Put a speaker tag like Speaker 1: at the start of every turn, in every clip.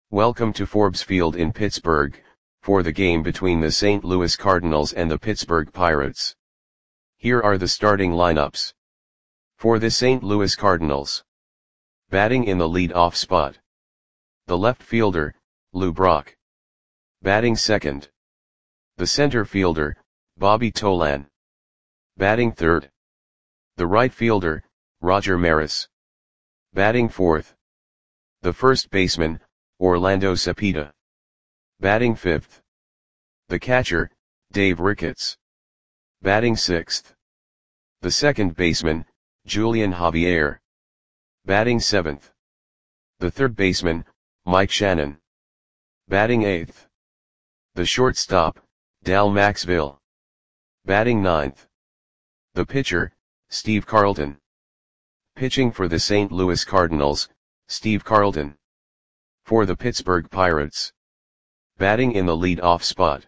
Speaker 1: Welcome to Forbes Field in Pittsburgh, for the game between the St. Louis Cardinals and the Pittsburgh Pirates. Here are the starting lineups. For the St. Louis Cardinals. Batting in the lead-off spot. The left fielder, Lou Brock. Batting second. The center fielder, Bobby Tolan. Batting third. The right fielder, Roger Maris. Batting fourth. The first baseman, Orlando Cepeda. Batting fifth. The catcher, Dave Ricketts. Batting sixth. The second baseman, Julian Javier. Batting seventh. The third baseman, Mike Shannon. Batting eighth. The shortstop, Dal Maxville. Batting ninth. The pitcher, Steve Carlton. Pitching for the St. Louis Cardinals, Steve Carlton. For the Pittsburgh Pirates. Batting in the lead-off spot.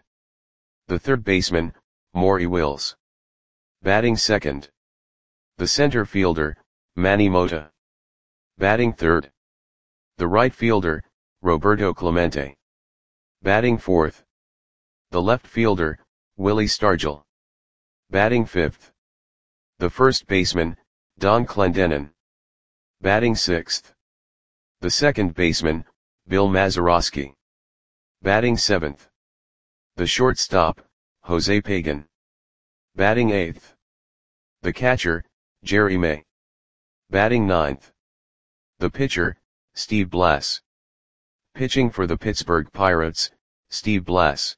Speaker 1: The third baseman, Maury Wills. Batting second. The center fielder, Manny Mota. Batting third. The right fielder, Roberto Clemente. Batting fourth. The left fielder, Willie Stargell. Batting fifth. The first baseman, Don Clendenon. Batting sixth. The second baseman, Bill Mazeroski. Batting seventh. The shortstop, Jose Pagan. Batting eighth. The catcher, Jerry May. Batting ninth. The pitcher, Steve Blass. Pitching for the Pittsburgh Pirates, Steve Blass.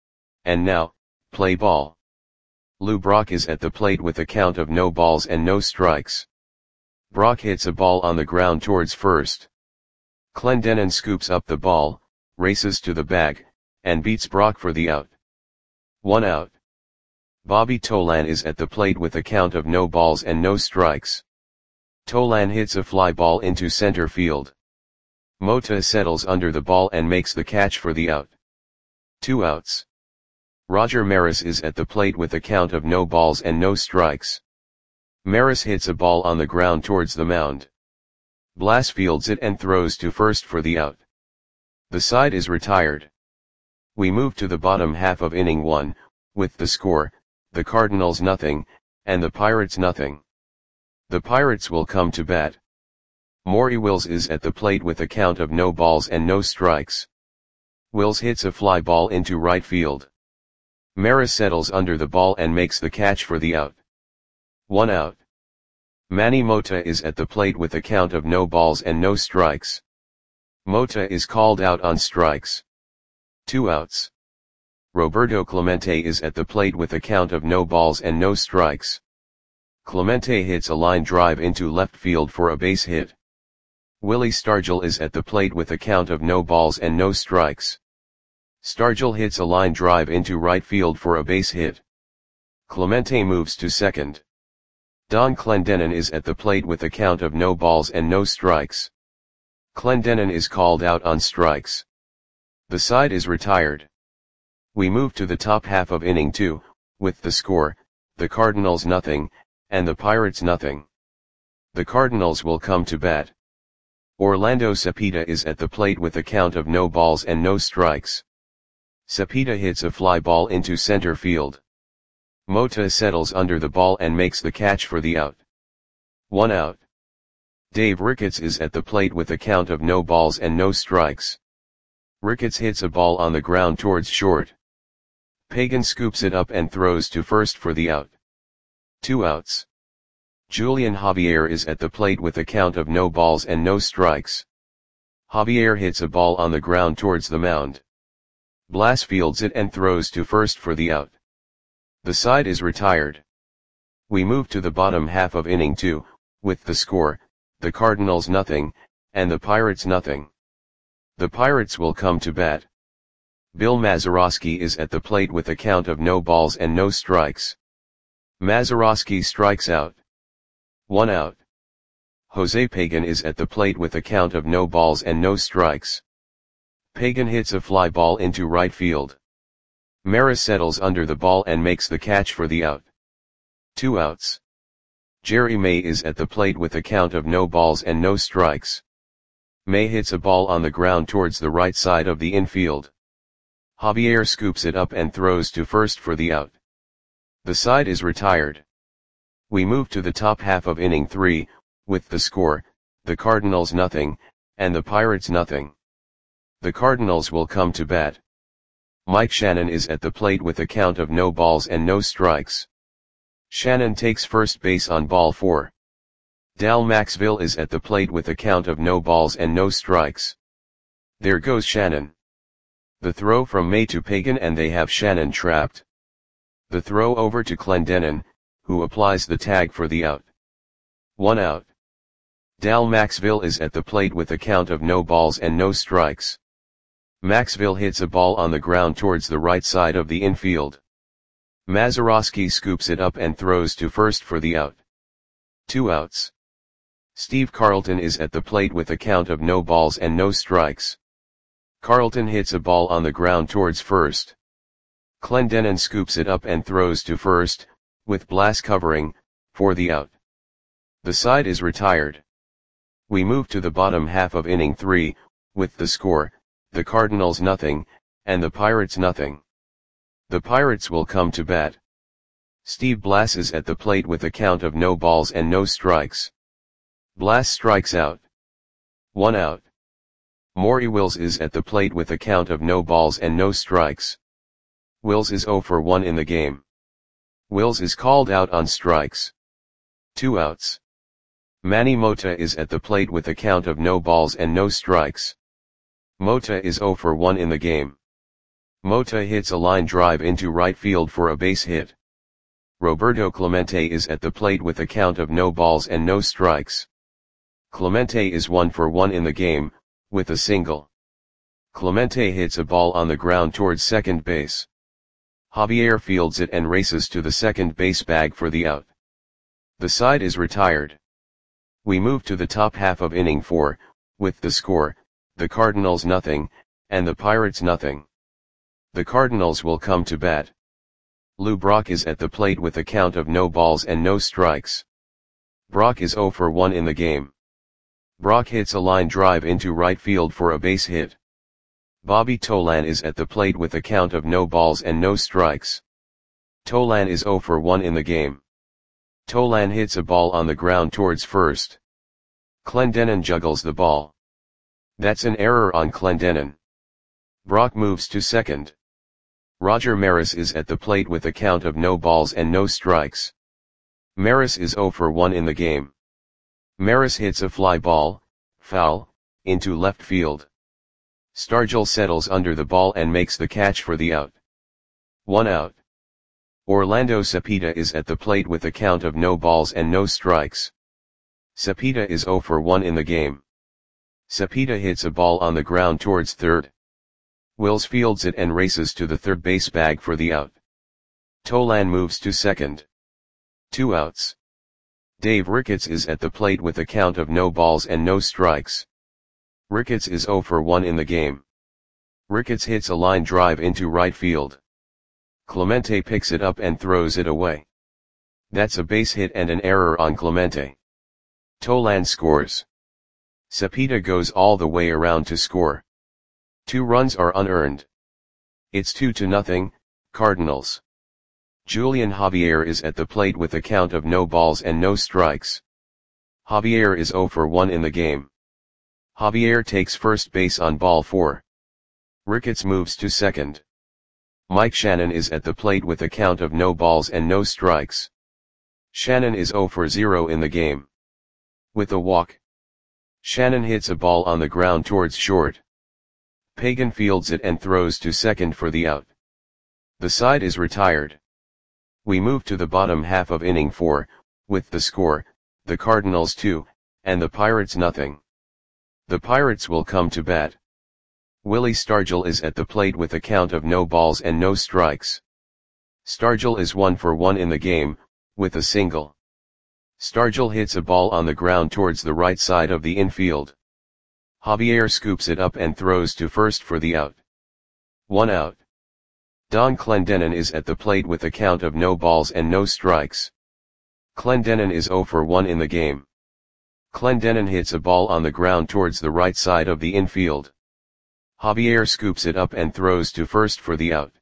Speaker 1: And now, play ball. Lou Brock is at the plate with a count of no balls and no strikes. Brock hits a ball on the ground towards first. Clendenon scoops up the ball, races to the bag, and beats Brock for the out. 1 out. Bobby Tolan is at the plate with a count of no balls and no strikes. Tolan hits a fly ball into center field. Mota settles under the ball and makes the catch for the out. 2 outs. Roger Maris is at the plate with a count of no balls and no strikes. Maris hits a ball on the ground towards the mound. Blass fields it and throws to first for the out. The side is retired. We move to the bottom half of inning 1, with the score, the Cardinals nothing, and the Pirates nothing. The Pirates will come to bat. Maury Wills is at the plate with a count of no balls and no strikes. Wills hits a fly ball into right field. Maris settles under the ball and makes the catch for the out. 1 out. Manny Mota is at the plate with a count of no balls and no strikes. Mota is called out on strikes. 2 outs. Roberto Clemente is at the plate with a count of no balls and no strikes. Clemente hits a line drive into left field for a base hit. Willie Stargell is at the plate with a count of no balls and no strikes. Stargell hits a line drive into right field for a base hit. Clemente moves to second. Don Clendenon is at the plate with a count of no balls and no strikes. Clendenon is called out on strikes. The side is retired. We move to the top half of inning 2, with the score, the Cardinals nothing, and the Pirates nothing. The Cardinals will come to bat. Orlando Cepeda is at the plate with a count of no balls and no strikes. Cepeda hits a fly ball into center field. Mota settles under the ball and makes the catch for the out. 1 out. Dave Ricketts is at the plate with a count of no balls and no strikes. Ricketts hits a ball on the ground towards short. Pagan scoops it up and throws to first for the out. 2 outs. Julian Javier is at the plate with a count of no balls and no strikes. Javier hits a ball on the ground towards the mound. Blass fields it and throws to first for the out. The side is retired. We move to the bottom half of inning 2, with the score, the Cardinals nothing, and the Pirates nothing. The Pirates will come to bat. Bill Mazeroski is at the plate with a count of no balls and no strikes. Mazeroski strikes out. 1 out. Jose Pagan is at the plate with a count of no balls and no strikes. Pagan hits a fly ball into right field. Maris settles under the ball and makes the catch for the out. 2 outs. Jerry May is at the plate with a count of no balls and no strikes. May hits a ball on the ground towards the right side of the infield. Javier scoops it up and throws to first for the out. The side is retired. We move to the top half of inning 3, with the score, the Cardinals nothing, and the Pirates nothing. The Cardinals will come to bat. Mike Shannon is at the plate with a count of no balls and no strikes. Shannon takes first base on ball 4. Dal Maxville is at the plate with a count of no balls and no strikes. There goes Shannon. The throw from May to Pagan and they have Shannon trapped. The throw over to Clendenon, who applies the tag for the out. 1 out. Dal Maxville is at the plate with a count of no balls and no strikes. Maxville hits a ball on the ground towards the right side of the infield. Mazeroski scoops it up and throws to first for the out. 2 outs. Steve Carlton is at the plate with a count of no balls and no strikes. Carlton hits a ball on the ground towards first. Clendenon scoops it up and throws to first, with Blas covering, for the out. The side is retired. We move to the bottom half of inning 3, with the score, the Cardinals nothing, and the Pirates nothing. The Pirates will come to bat. Steve Blas is at the plate with a count of no balls and no strikes. Blas strikes out. 1 out. Maury Wills is at the plate with a count of no balls and no strikes. Wills is 0 for 1 in the game. Wills is called out on strikes. 2 outs. Manny Mota is at the plate with a count of no balls and no strikes. Mota is 0 for 1 in the game. Mota hits a line drive into right field for a base hit. Roberto Clemente is at the plate with a count of no balls and no strikes. Clemente is 1 for 1 in the game, with a single. Clemente hits a ball on the ground towards second base. Javier fields it and races to the second base bag for the out. The side is retired. We move to the top half of inning 4, with the score, the Cardinals nothing, and the Pirates nothing. The Cardinals will come to bat. Lou Brock is at the plate with a count of no balls and no strikes. Brock is 0 for 1 in the game. Brock hits a line drive into right field for a base hit. Bobby Tolan is at the plate with a count of no balls and no strikes. Tolan is 0 for 1 in the game. Tolan hits a ball on the ground towards first. Clendenon juggles the ball. That's an error on Clendenon. Brock moves to second. Roger Maris is at the plate with a count of no balls and no strikes. Maris is 0 for 1 in the game. Maris hits a fly ball, foul, into left field. Stargell settles under the ball and makes the catch for the out. 1 out. Orlando Cepeda is at the plate with a count of no balls and no strikes. Cepeda is 0 for 1 in the game. Cepeda hits a ball on the ground towards third. Wills fields it and races to the third base bag for the out. Tolan moves to second. 2 outs. Dave Ricketts is at the plate with a count of no balls and no strikes. Ricketts is 0 for 1 in the game. Ricketts hits a line drive into right field. Clemente picks it up and throws it away. That's a base hit and an error on Clemente. Tolan scores. Cepeda goes all the way around to score. 2 runs are unearned. It's 2-0, Cardinals. Julian Javier is at the plate with a count of no balls and no strikes. Javier is 0 for 1 in the game. Javier takes first base on ball 4. Ricketts moves to second. Mike Shannon is at the plate with a count of no balls and no strikes. Shannon is 0 for 0 in the game. With a walk. Shannon hits a ball on the ground towards short. Pagan fields it and throws to second for the out. The side is retired. We move to the bottom half of inning 4, with the score, the Cardinals 2, and the Pirates nothing. The Pirates will come to bat. Willie Stargell is at the plate with a count of no balls and no strikes. Stargell is 1 for 1 in the game, with a single. Stargell hits a ball on the ground towards the right side of the infield. Javier scoops it up and throws to first for the out. 1 out. Don Clendenon is at the plate with a count of no balls and no strikes. Clendenon is 0 for 1 in the game. Clendenon hits a ball on the ground towards the right side of the infield. Javier scoops it up and throws to first for the out.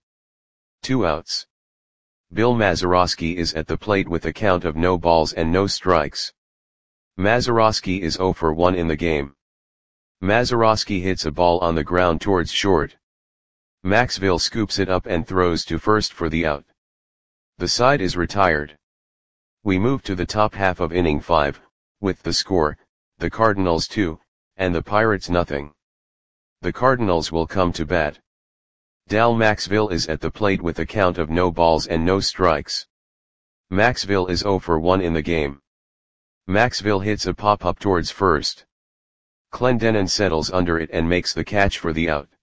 Speaker 1: 2 outs. Bill Mazeroski is at the plate with a count of no balls and no strikes. Mazeroski is 0 for 1 in the game. Mazeroski hits a ball on the ground towards short. Maxville scoops it up and throws to first for the out. The side is retired. We move to the top half of inning 5, with the score, the Cardinals 2, and the Pirates nothing. The Cardinals will come to bat. Dal Maxville is at the plate with a count of no balls and no strikes. Maxville is 0 for 1 in the game. Maxville hits a pop-up towards first. Clendenon settles under it and makes the catch for the out.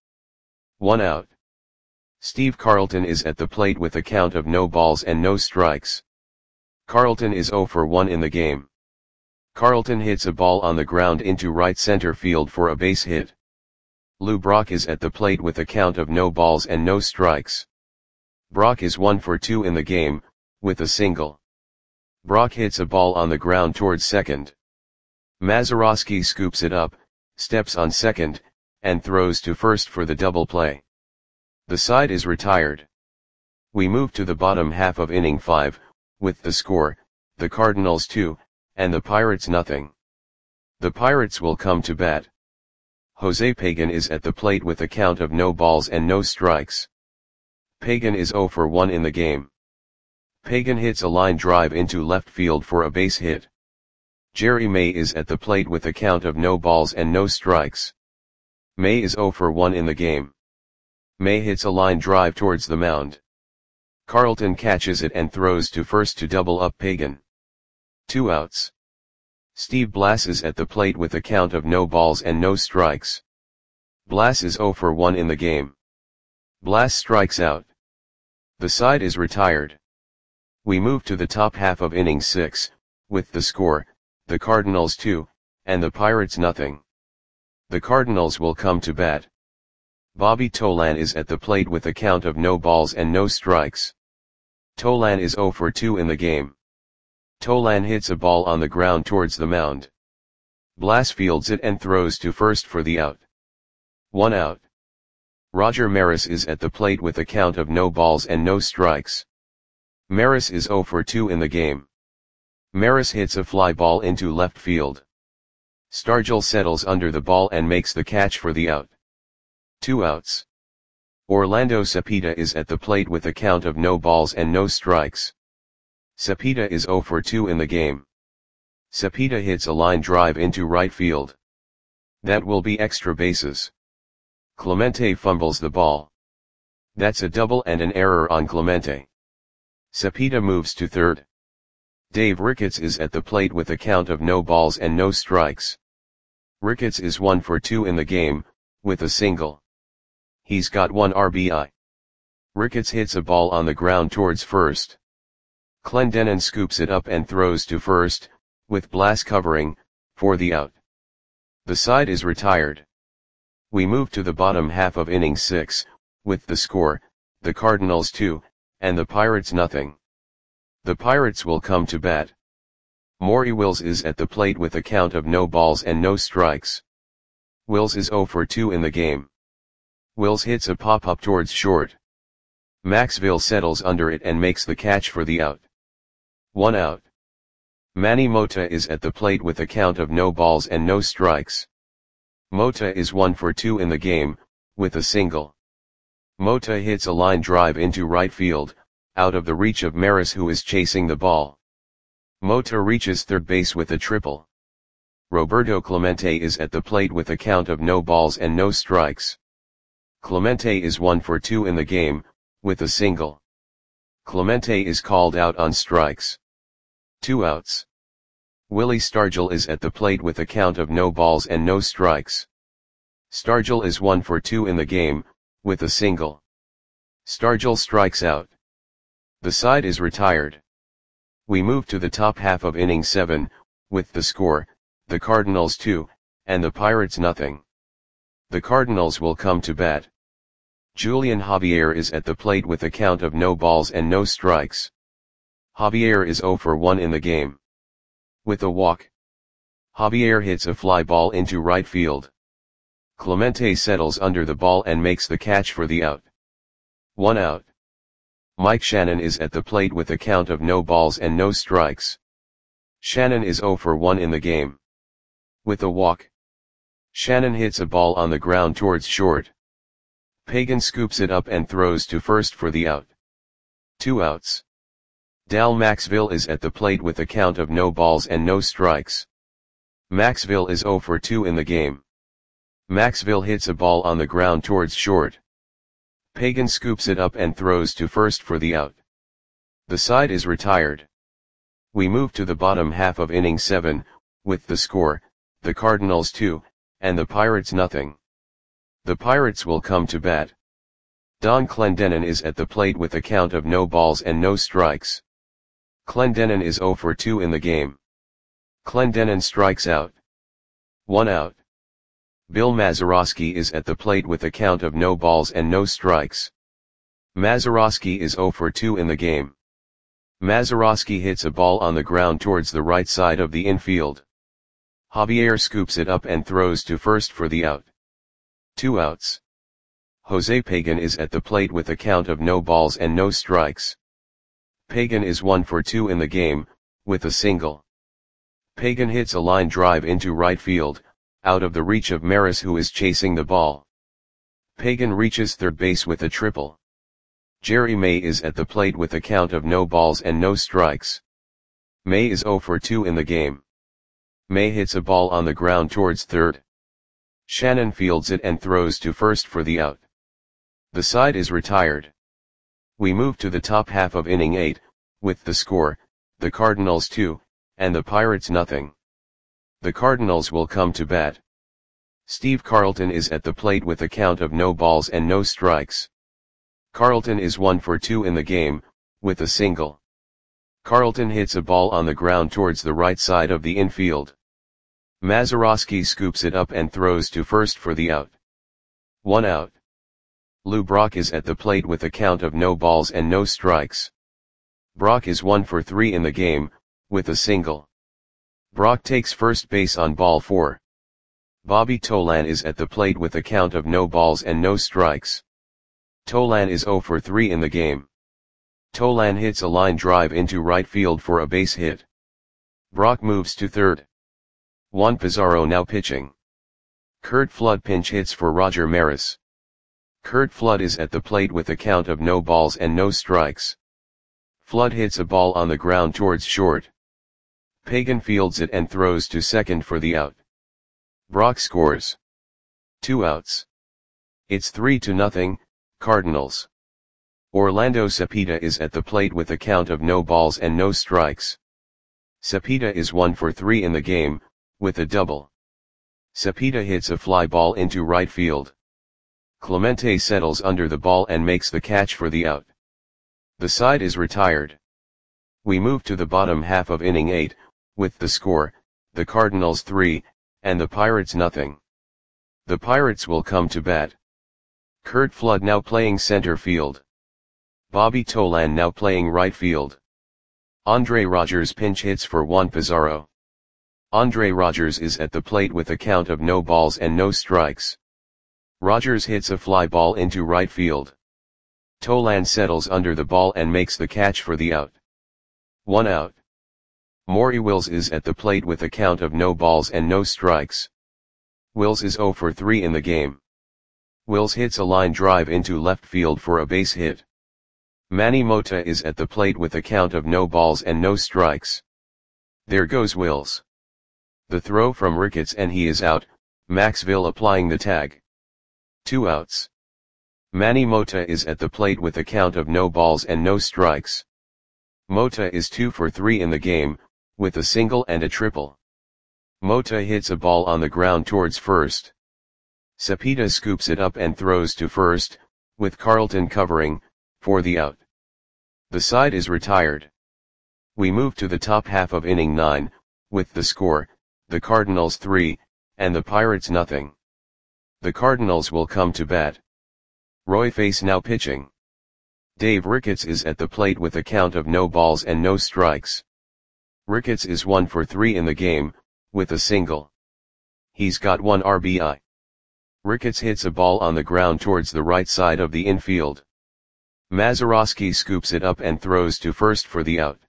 Speaker 1: 1 out. Steve Carlton is at the plate with a count of no balls and no strikes. Carlton is 0 for 1 in the game. Carlton hits a ball on the ground into right center field for a base hit. Lou Brock is at the plate with a count of no balls and no strikes. Brock is 1 for 2 in the game, with a single. Brock hits a ball on the ground towards second. Mazeroski scoops it up, steps on second, and throws to first for the double play. The side is retired. We move to the bottom half of inning 5, with the score, the Cardinals 2, and the Pirates nothing. The Pirates will come to bat. Jose Pagan is at the plate with a count of no balls and no strikes. Pagan is 0 for 1 in the game. Pagan hits a line drive into left field for a base hit. Jerry May is at the plate with a count of no balls and no strikes. May is 0 for 1 in the game. May hits a line drive towards the mound. Carlton catches it and throws to first to double up Pagan. 2 outs. Steve Blass is at the plate with a count of no balls and no strikes. Blass is 0 for 1 in the game. Blass strikes out. The side is retired. We move to the top half of inning 6, with the score, the Cardinals 2, and the Pirates nothing. The Cardinals will come to bat. Bobby Tolan is at the plate with a count of no balls and no strikes. Tolan is 0 for 2 in the game. Tolan hits a ball on the ground towards the mound. Blass fields it and throws to first for the out. 1 out. Roger Maris is at the plate with a count of no balls and no strikes. Maris is 0 for 2 in the game. Maris hits a fly ball into left field. Stargell settles under the ball and makes the catch for the out. 2 outs. Orlando Cepeda is at the plate with a count of no balls and no strikes. Cepeda is 0 for 2 in the game. Cepeda hits a line drive into right field. That will be extra bases. Clemente fumbles the ball. That's a double and an error on Clemente. Cepeda moves to third. Dave Ricketts is at the plate with a count of no balls and no strikes. Ricketts is 1 for 2 in the game, with a single. He's got 1 RBI. Ricketts hits a ball on the ground towards first. Clendenon scoops it up and throws to first, with Blass covering, for the out. The side is retired. We move to the bottom half of inning 6, with the score, the Cardinals 2, and the Pirates nothing. The Pirates will come to bat. Maury Wills is at the plate with a count of no balls and no strikes. Wills is 0 for 2 in the game. Wills hits a pop-up towards short. Maxville settles under it and makes the catch for the out. 1 out. Manny Mota is at the plate with a count of no balls and no strikes. Mota is 1 for 2 in the game, with a single. Mota hits a line drive into right field, out of the reach of Maris who is chasing the ball. Mota reaches third base with a triple. Roberto Clemente is at the plate with a count of no balls and no strikes. Clemente is 1 for 2 in the game, with a single. Clemente is called out on strikes. 2 outs. Willie Stargell is at the plate with a count of no balls and no strikes. Stargell is 1 for 2 in the game, with a single. Stargell strikes out. The side is retired. We move to the top half of inning 7, with the score, the Cardinals 2, and the Pirates nothing. The Cardinals will come to bat. Julian Javier is at the plate with a count of no balls and no strikes. Javier is 0 for 1 in the game. With a walk. Javier hits a fly ball into right field. Clemente settles under the ball and makes the catch for the out. 1 out. Mike Shannon is at the plate with a count of no balls and no strikes. Shannon is 0 for 1 in the game. With a walk, Shannon hits a ball on the ground towards short. Pagan scoops it up and throws to first for the out. 2 outs. Dal Maxville is at the plate with a count of no balls and no strikes. Maxville is 0 for 2 in the game. Maxville hits a ball on the ground towards short. Pagan scoops it up and throws to first for the out. The side is retired. We move to the bottom half of inning 7, with the score, the Cardinals 2, and the Pirates nothing. The Pirates will come to bat. Don Clendenon is at the plate with a count of no balls and no strikes. Clendenon is 0 for 2 in the game. Clendenon strikes out. 1 out. Bill Mazeroski is at the plate with a count of no balls and no strikes. Mazeroski is 0 for 2 in the game. Mazeroski hits a ball on the ground towards the right side of the infield. Javier scoops it up and throws to first for the out. 2 outs. Jose Pagan is at the plate with a count of no balls and no strikes. Pagan is 1 for 2 in the game, with a single. Pagan hits a line drive into right field, out of the reach of Maris, who is chasing the ball. Pagan reaches third base with a triple. Jerry May is at the plate with a count of no balls and no strikes. May is 0 for 2 in the game. May hits a ball on the ground towards third. Shannon fields it and throws to first for the out. The side is retired. We move to the top half of inning 8, with the score, the Cardinals 2, and the Pirates nothing. The Cardinals will come to bat. Steve Carlton is at the plate with a count of no balls and no strikes. Carlton is 1 for 2 in the game, with a single. Carlton hits a ball on the ground towards the right side of the infield. Mazeroski scoops it up and throws to first for the out. 1 out. Lou Brock is at the plate with a count of no balls and no strikes. Brock is 1 for 3 in the game, with a single. Brock takes first base on ball 4. Bobby Tolan is at the plate with a count of no balls and no strikes. Tolan is 0 for 3 in the game. Tolan hits a line drive into right field for a base hit. Brock moves to third. Juan Pizarro now pitching. Curt Flood pinch hits for Roger Maris. Curt Flood is at the plate with a count of no balls and no strikes. Flood hits a ball on the ground towards short. Pagan fields it and throws to second for the out. Brock scores. 2 outs. It's 3-0, Cardinals. Orlando Cepeda is at the plate with a count of no balls and no strikes. Cepeda is 1 for 3 in the game, with a double. Cepeda hits a fly ball into right field. Clemente settles under the ball and makes the catch for the out. The side is retired. We move to the bottom half of inning 8, with the score, the Cardinals 3, and the Pirates nothing. The Pirates will come to bat. Curt Flood now playing center field. Bobby Tolan now playing right field. Andre Rogers pinch hits for Juan Pizarro. Andre Rogers is at the plate with a count of no balls and no strikes. Rogers hits a fly ball into right field. Tolan settles under the ball and makes the catch for the out. 1 out. Maury Wills is at the plate with a count of no balls and no strikes. Wills is 0 for 3 in the game. Wills hits a line drive into left field for a base hit. Manny Mota is at the plate with a count of no balls and no strikes. There goes Wills. The throw from Ricketts and he is out, Maxville applying the tag. 2 outs. Manny Mota is at the plate with a count of no balls and no strikes. Mota is 2 for 3 in the game, with a single and a triple. Mota hits a ball on the ground towards first. Cepeda scoops it up and throws to first, with Carlton covering, for the out. The side is retired. We move to the top half of inning 9, with the score, the Cardinals 3, and the Pirates nothing. The Cardinals will come to bat. Roy Face now pitching. Dave Ricketts is at the plate with a count of no balls and no strikes. Ricketts is 1 for 3 in the game, with a single. He's got 1 RBI. Ricketts hits a ball on the ground towards the right side of the infield. Mazeroski scoops it up and throws to first for the out.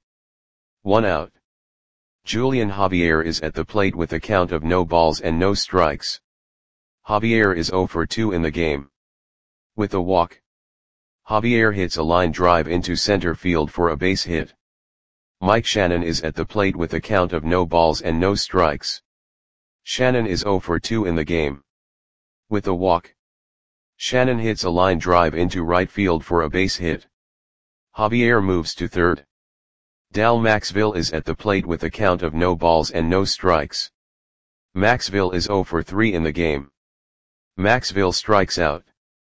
Speaker 1: 1 out. Julian Javier is at the plate with a count of no balls and no strikes. Javier is 0 for 2 in the game. With a walk, Javier hits a line drive into center field for a base hit. Mike Shannon is at the plate with a count of no balls and no strikes. Shannon is 0 for 2 in the game. With a walk, Shannon hits a line drive into right field for a base hit. Javier moves to third. Dal Maxville is at the plate with a count of no balls and no strikes. Maxville is 0 for 3 in the game. Maxville strikes out.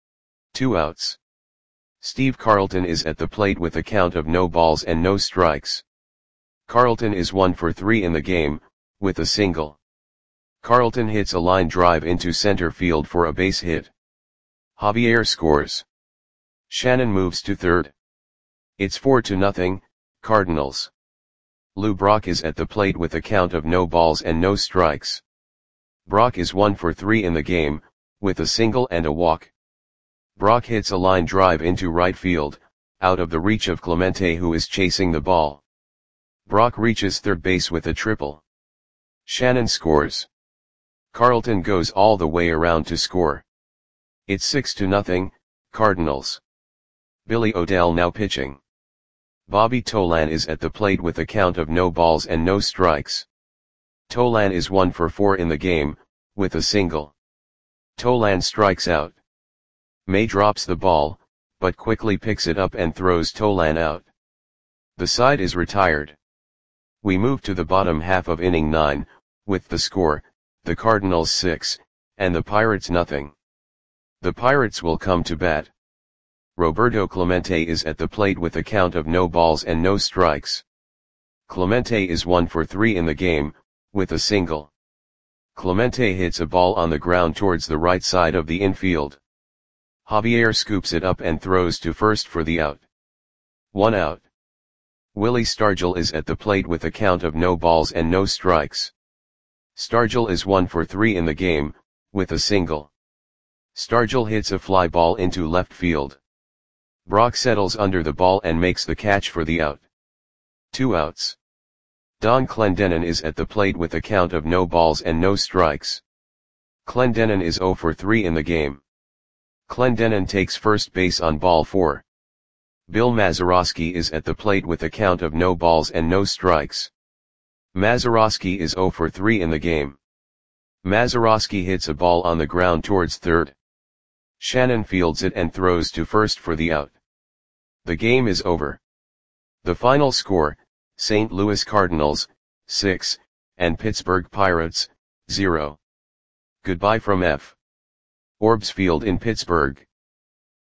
Speaker 1: 2 outs. Steve Carlton is at the plate with a count of no balls and no strikes. Carlton is 1 for 3 in the game, with a single. Carlton hits a line drive into center field for a base hit. Javier scores. Shannon moves to third. It's 4-0, Cardinals. Lou Brock is at the plate with a count of no balls and no strikes. Brock is 1 for 3 in the game, with a single and a walk. Brock hits a line drive into right field, out of the reach of Clemente, who is chasing the ball. Brock reaches third base with a triple. Shannon scores. Carlton goes all the way around to score. It's 6-0, Cardinals. Billy O'Dell now pitching. Bobby Tolan is at the plate with a count of no balls and no strikes. Tolan is 1 for 4 in the game, with a single. Tolan strikes out. May drops the ball, but quickly picks it up and throws Tolan out. The side is retired. We move to the bottom half of inning 9, with the score, the Cardinals 6, and the Pirates nothing. The Pirates will come to bat. Roberto Clemente is at the plate with a count of no balls and no strikes. Clemente is 1 for 3 in the game, with a single. Clemente hits a ball on the ground towards the right side of the infield. Javier scoops it up and throws to first for the out. 1 out. Willie Stargell is at the plate with a count of no balls and no strikes. Stargell is 1 for 3 in the game, with a single. Stargell hits a fly ball into left field. Brock settles under the ball and makes the catch for the out. 2 outs. Don Clendenon is at the plate with a count of no balls and no strikes. Clendenon is 0 for 3 in the game. Clendenon takes first base on ball 4. Bill Mazeroski is at the plate with a count of no balls and no strikes. Mazeroski is 0 for 3 in the game. Mazeroski hits a ball on the ground towards third. Shannon fields it and throws to first for the out. The game is over. The final score, St. Louis Cardinals, 6, and Pittsburgh Pirates, 0. Goodbye from F. Orbs Field in Pittsburgh.